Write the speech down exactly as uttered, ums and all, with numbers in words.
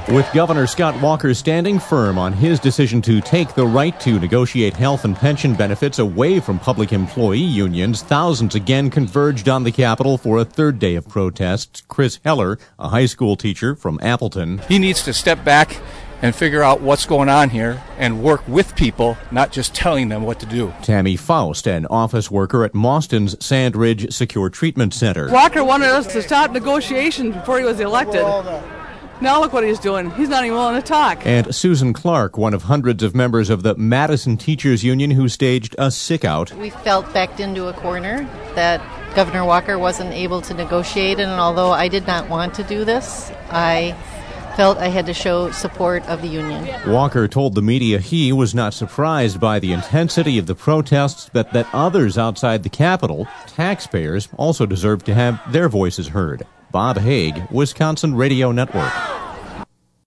With Governor Scott Walker standing firm on his decision to take the right to negotiate health and pension benefits away from public employee unions, thousands again converged on the Capitol for a third day of protests. Chris Heller, a high school teacher from Appleton. He needs to step back and figure out what's going on here and work with people, not just telling them what to do. Tammy Faust, an office worker at Mauston's Sandridge Secure Treatment Center. Walker wanted us to stop negotiations before he was elected. Now look what he's doing. He's not even willing to talk. And Susan Clark, one of hundreds of members of the Madison Teachers Union who staged a sick-out. We felt backed into a corner that Governor Walker wasn't able to negotiate, and although I did not want to do this, I felt I had to show support of the union. Walker told the media he was not surprised by the intensity of the protests, but that others outside the Capitol, taxpayers, also deserve to have their voices heard. Bob Haig, Wisconsin Radio Network.